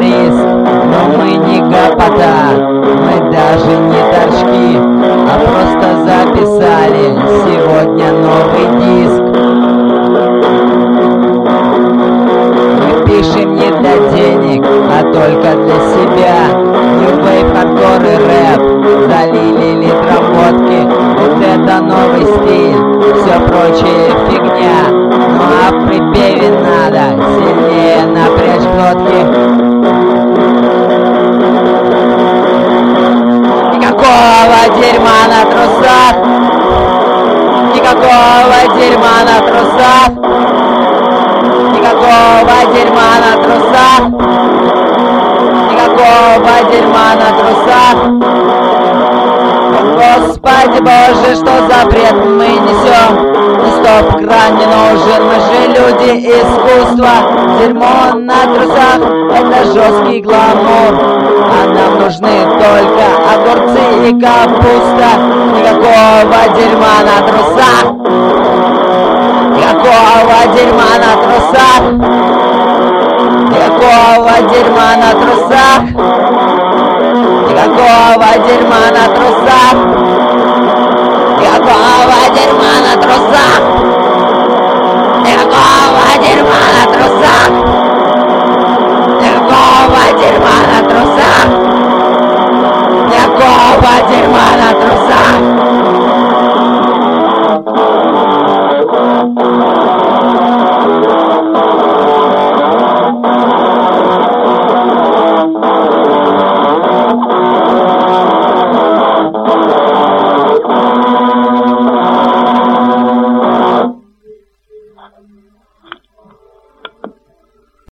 гитарист, но мы не гопота, мы даже не торчки, а просто записали сегодня новый диск. Мы пишем не для денег, а только для себя. New Wave, хардкор и рэп, залили литром водки. Вот это новый стиль, все прочее фигня. Ну а в припеве надо сильнее напрячь глотки. Никакого дерьма на трусах, никакого дерьма на трусах, никакого дерьма на трусах, никакого дерьма на трусах. Господи Боже, что запрет мы несем? Стоп-кран не нужен, мы же люди искусства. Дерьмо на трусах — это жесткий гламур, а нам нужны только огурцы и капуста. Никакого дерьма на трусах, никакого дерьма на трусах, никакого дерьма на трусах, никакого дерьма на трусах, никакого дерьма на трусах.